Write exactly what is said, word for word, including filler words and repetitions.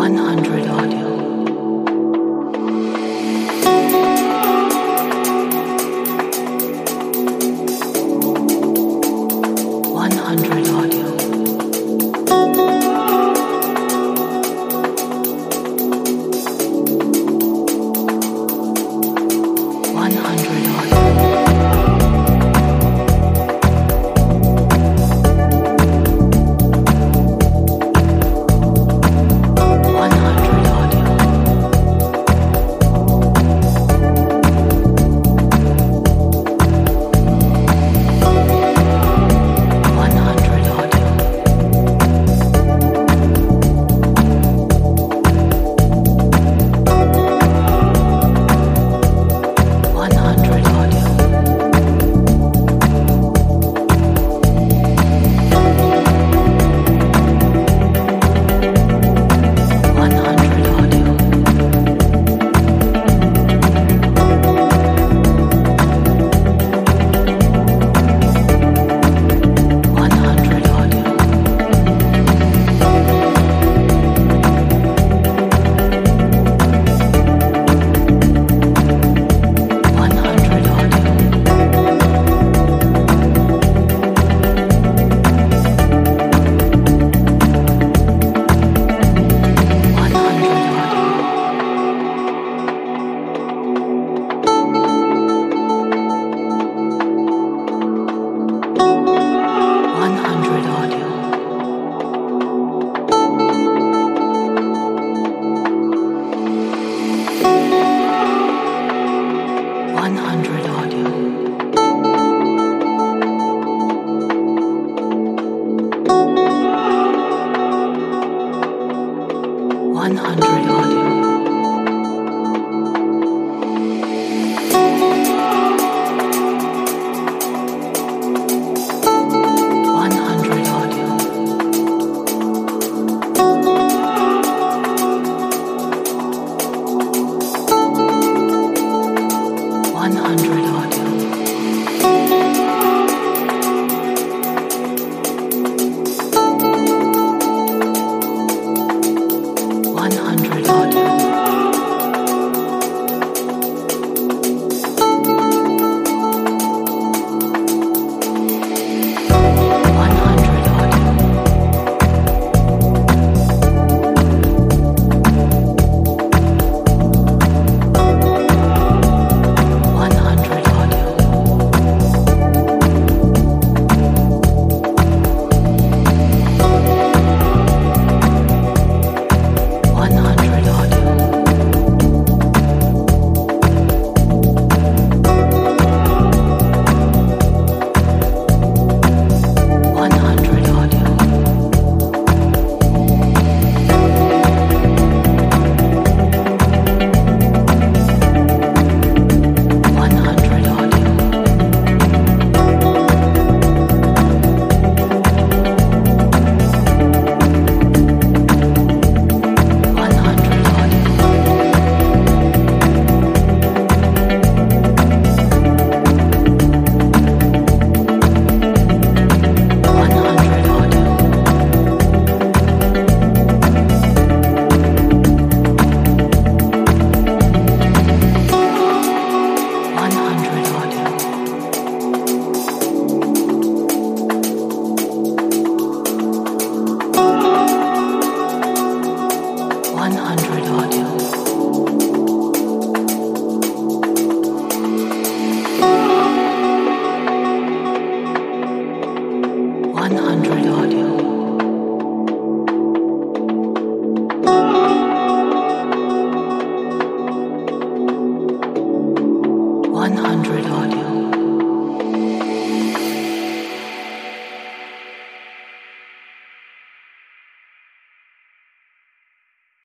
one hundred audio. one hundred audio. one hundred audio. one hundred audio. one hundred audio. one hundred audio. one hundred audio. one hundred audio. one hundred audio. one hundred audio. one hundred audio. one hundred audio. one hundred audio. one hundred audio. one hundred audio. one hundred audio. one hundred audio. one hundred audio. one hundred audio.